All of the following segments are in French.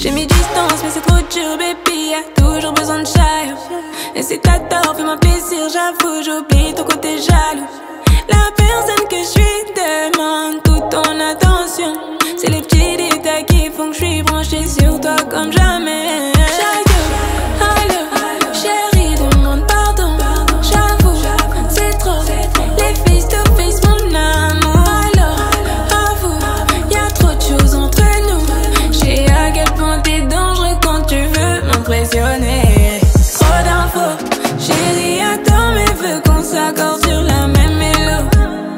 J'ai mis distance mais c'est trop dur baby, y'a toujours besoin de chaleur. Et si t'as tort fais-moi plaisir, j'avoue j'oublie ton côté jaloux. La personne que je suis demande toute ton attention. C'est les petits détails qui font que je suis branchée sur toi comme jamais. Allô, chérie demande pardon. J'avoue, c'est trop, les face to face mon amour. Alors, avoue, y'a trop de choses entre nous. J'ai à quel point t'es dangereux quand tu veux m'impressionner. Trop d'infos, chérie attends mais veux qu'on s'accorde sur la même mélo.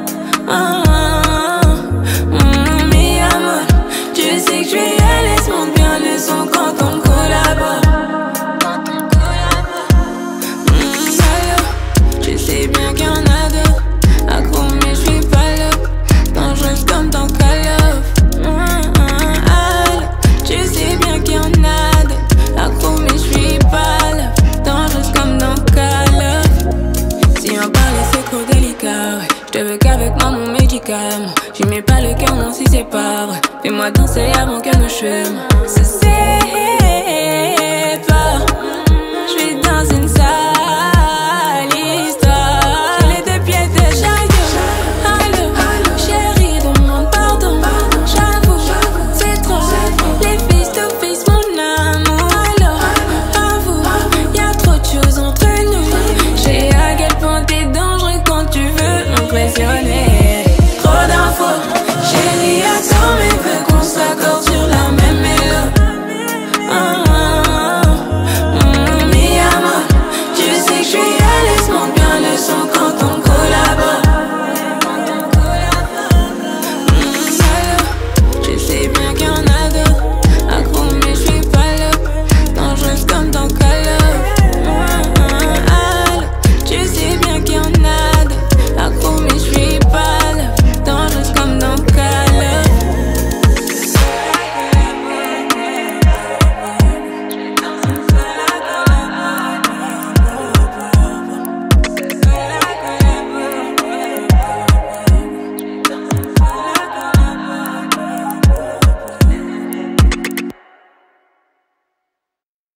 Mi amor, tu sais que je vais y aller, monte bien le son quand on collabore. Allô, tu sais bien qu'il y en a d'autres. Accro mais je suis pas là, dangereuse comme dans Call of. Allô, tu sais bien qu'il y en a d'autres. Accro mais je suis pas là, dangereuse comme dans Call of. Si on parlait c'est trop délicat, ouais. Je te veux qu'avec moi mon médicament. J'y mets pas le cœur non si c'est pas vrai. Fais-moi danser avant qu'elle me cheme.